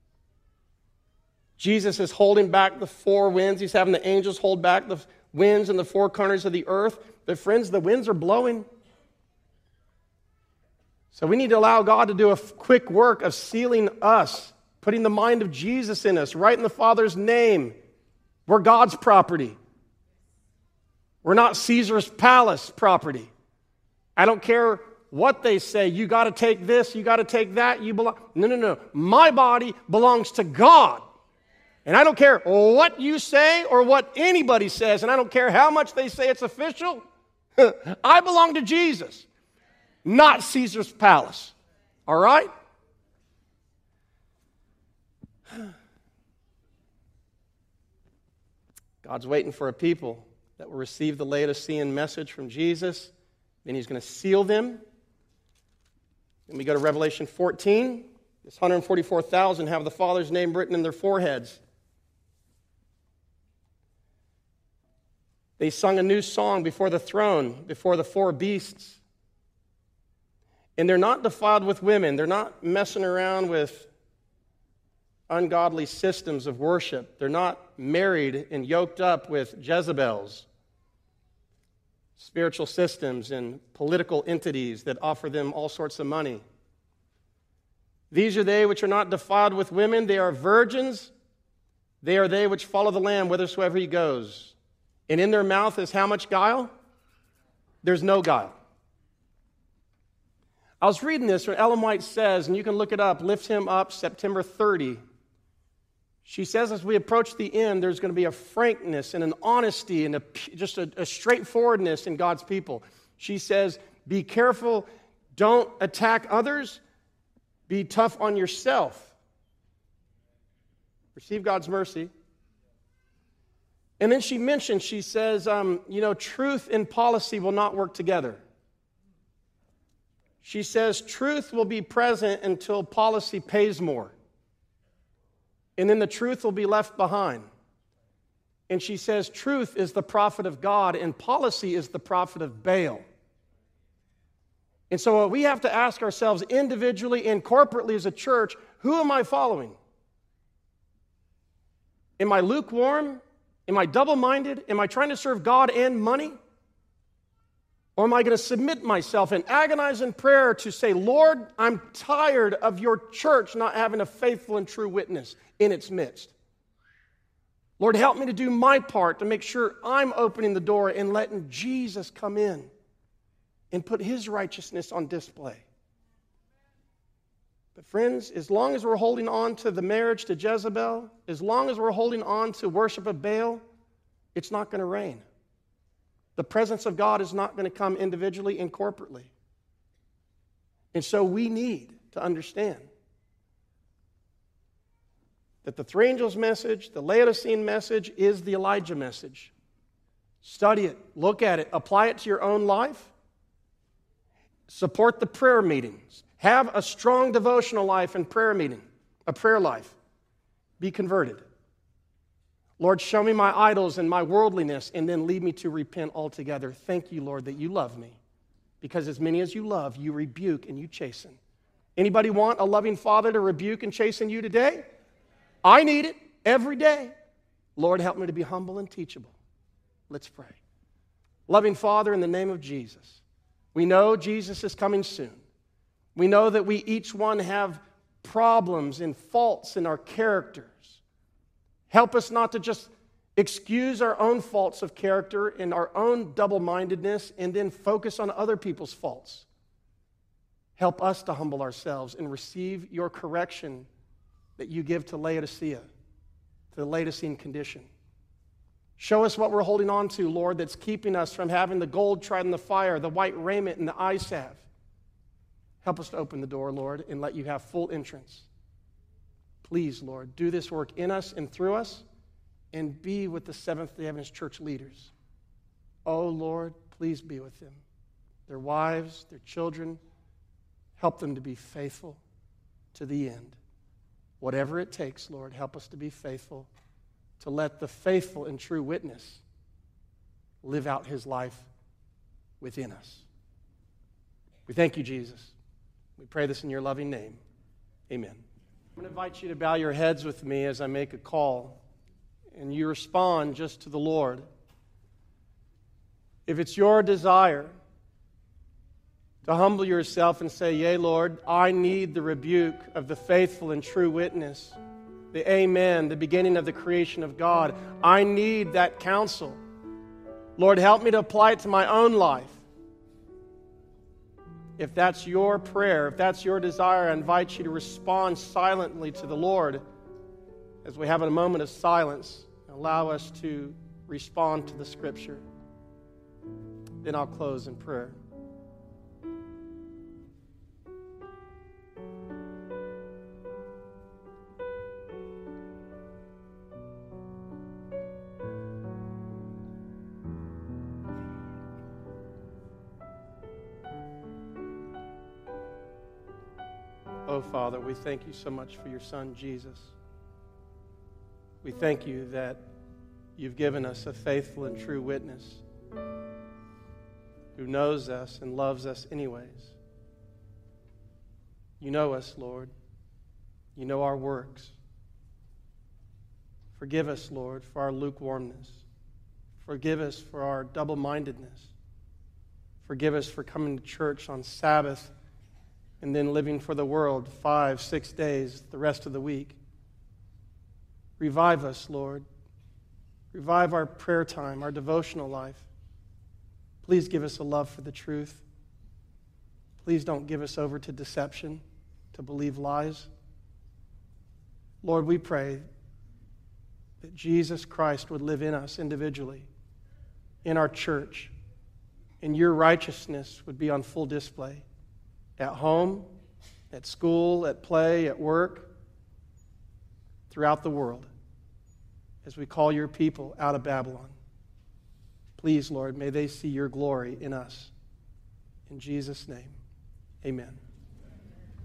Jesus is holding back the four winds. He's having the angels hold back the winds in the four corners of the earth. But friends, the winds are blowing. So we need to allow God to do a quick work of sealing us, putting the mind of Jesus in us, right in the Father's name. We're God's property. We're not Caesar's palace property. I don't care what they say. You got to take this, you got to take that. You belong. No. My body belongs to God. And I don't care what you say or what anybody says, and I don't care how much they say it's official. I belong to Jesus, not Caesar's palace. All right? God's waiting for a people that will receive the Laodicean message from Jesus. Then he's going to seal them. Then we go to Revelation 14. This 144,000 have the Father's name written in their foreheads. They sung a new song before the throne, before the four beasts. And they're not defiled with women. They're not messing around with ungodly systems of worship. They're not married and yoked up with Jezebels, spiritual systems and political entities that offer them all sorts of money. These are they which are not defiled with women. They are virgins. They are they which follow the Lamb whithersoever he goes. And in their mouth is how much guile? There's no guile. I was reading this where Ellen White says, and you can look it up, Lift Him Up, September 30. She says as we approach the end, there's going to be a frankness and an honesty and just a straightforwardness in God's people. She says, be careful, don't attack others, be tough on yourself. Receive God's mercy. And then she says, truth and policy will not work together. She says, truth will be present until policy pays more. And then the truth will be left behind. And she says, truth is the prophet of God, and policy is the prophet of Baal. And so we have to ask ourselves individually and corporately as a church, who am I following? Am I lukewarm? Am I double-minded? Am I trying to serve God and money? Or am I going to submit myself and agonize in prayer to say, Lord, I'm tired of your church not having a faithful and true witness in its midst. Lord, help me to do my part to make sure I'm opening the door and letting Jesus come in and put his righteousness on display. But friends, as long as we're holding on to the marriage to Jezebel, as long as we're holding on to worship of Baal, it's not going to rain. The presence of God is not going to come individually and corporately. And so we need to understand that the three angels' message, the Laodicean message, is the Elijah message. Study it, look at it, apply it to your own life. Support the prayer meetings. Have a strong devotional life and prayer meeting, a prayer life. Be converted. Lord, show me my idols and my worldliness, and then lead me to repent altogether. Thank you, Lord, that you love me. Because as many as you love, you rebuke and you chasten. Anybody want a loving Father to rebuke and chasten you today? I need it every day. Lord, help me to be humble and teachable. Let's pray. Loving Father, in the name of Jesus, we know Jesus is coming soon. We know that we each one have problems and faults in our characters. Help us not to just excuse our own faults of character and our own double-mindedness and then focus on other people's faults. Help us to humble ourselves and receive your correction that you give to Laodicea, to the Laodicean condition. Show us what we're holding on to, Lord, that's keeping us from having the gold tried in the fire, the white raiment, and the eye salve. Help us to open the door, Lord, and let you have full entrance. Please, Lord, do this work in us and through us, and be with the Seventh-day Adventist Church leaders. Oh, Lord, please be with them, their wives, their children. Help them to be faithful to the end. Whatever it takes, Lord, help us to be faithful, to let the faithful and true witness live out his life within us. We thank you, Jesus. We pray this in your loving name. Amen. I'm going to invite you to bow your heads with me as I make a call, and you respond just to the Lord. If it's your desire to humble yourself and say, yea, Lord, I need the rebuke of the faithful and true witness, the amen, the beginning of the creation of God. I need that counsel. Lord, help me to apply it to my own life. If that's your prayer, if that's your desire, I invite you to respond silently to the Lord as we have a moment of silence. Allow us to respond to the Scripture. Then I'll close in prayer. Oh, Father, we thank you so much for your Son, Jesus. We thank you that you've given us a faithful and true witness who knows us and loves us anyways. You know us, Lord. You know our works. Forgive us, Lord, for our lukewarmness. Forgive us for our double-mindedness. Forgive us for coming to church on Sabbath and then living for the world 5, 6 days, the rest of the week. Revive us, Lord. Revive our prayer time, our devotional life. Please give us a love for the truth. Please don't give us over to deception, to believe lies. Lord, we pray that Jesus Christ would live in us individually, in our church, and your righteousness would be on full display. At home, at school, at play, at work, throughout the world, as we call your people out of Babylon. Please, Lord, may they see your glory in us. In Jesus' name, amen.